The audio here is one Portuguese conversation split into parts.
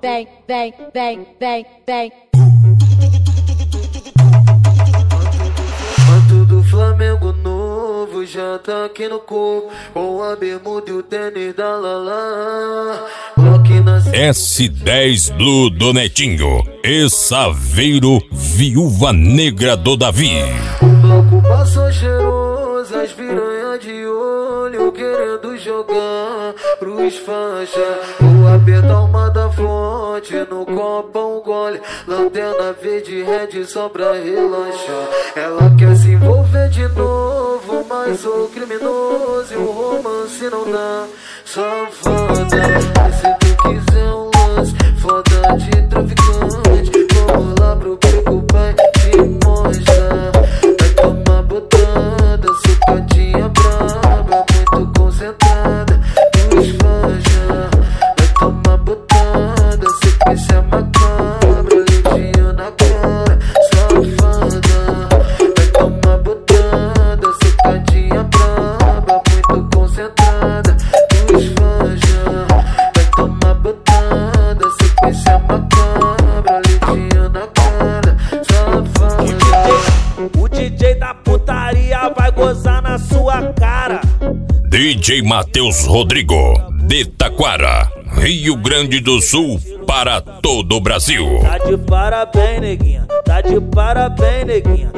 vem, vem, vem, vem, vem. Manto do Flamengo novo já tá aqui no corpo, com a bermuda e o tênis da Lala. S10 Blue do Netinho e Saveiro, Viúva Negra do Davi. O bloco passou cheiroso, as piranha de olho querendo jogar pros faixa. Vou apertar uma da fonte, no copo um gole, lanterna verde red só pra relaxar. Ela quer se envolver de novo, mas sou criminoso e o romance não dá. Safada, mas se tu quiser um lance foda de traficante, vamos lá pro beco, pai, te mostra. Vai tomar botada, sucadinha braba, muito concentrada, dos fanja. Vai tomar botada, sequência macabra, leitinho na cara, safada. Vai tomar botada, sucadinha braba, muito concentrada, dos fanja. Vai tomar botada, sequência macabra, leitinho na cara, safada. O DJ da putaria vai gozar na sua cara. DJ Matheus Rodrigo, de Taquara, Rio Grande do Sul, para todo o Brasil. Tá de parabéns, neguinha. Tá de parabéns, neguinha.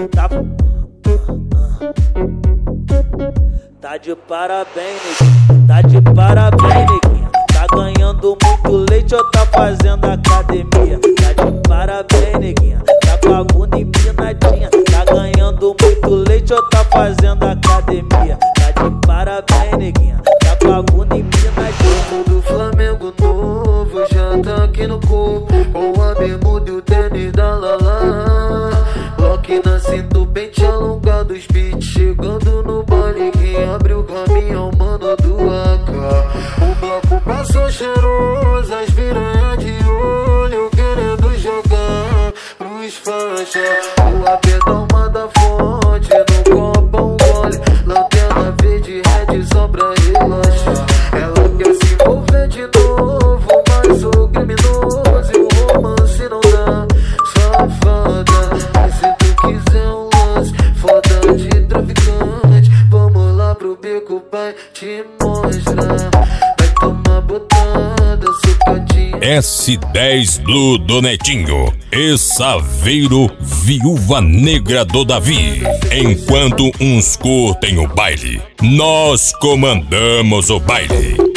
Tá de parabéns, neguinha. Tá de parabéns, neguinha. Tá ganhando muito leite ou tá fazendo academia? Tá de parabéns, neguinha. Tá com a bunda empinadinha. Tá ganhando muito leite ou tá fazendo academia? Tá de parabéns, neguinha. Tá com a bunda empinadinha. Do Flamengo novo já tá aqui no corpo, com a bermuda e o tênis da Lala. Lock na cinta, pente alongado, os beats chegando no baile. Quem abre o caminho é o mano do AK. O bloco passou cheiroso, as piranha de olho querendo jogar pros faixa. O aperta uma da fonte, no copo um gole, lanterna verde red só pra relaxar. Ela quer se envolver de novo, mas sou criminoso e o romance não dá. Safada, mas se tu quiser um lance foda de traficante, vamos lá pro beco, pai, te mostra. Vai tomar botada, sucadinha. S10 Blue do Netinho e Saveiro, Viúva Negra do Davi. Enquanto uns curtem o baile, nós comandamos o baile.